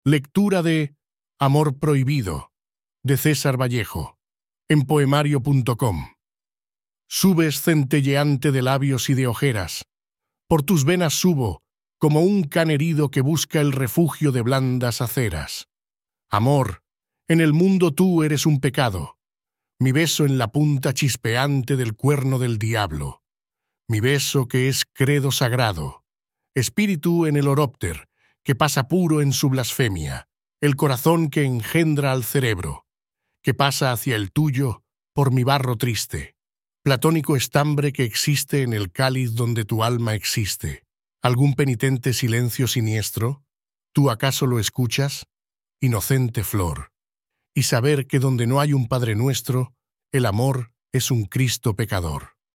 Lectura de Amor prohibido, de César Vallejo, en poemario.com. Subes centelleante de labios y de ojeras. Por tus venas subo, como un can herido que busca el refugio de blandas aceras. Amor, en el mundo tú eres un pecado. Mi beso en la punta chispeante del cuerno del diablo. Mi beso que es credo sagrado. Espíritu en el horópter, que pasa puro en su blasfemia. El corazón que engendra al cerebro, que pasa hacia el tuyo por mi barro triste. Platónico estambre que existe en el cáliz donde tu alma existe. ¿Algún penitente silencio siniestro? ¿Tú acaso lo escuchas? Inocente flor. Y saber que donde no hay un Padre Nuestro, el amor es un Cristo pecador.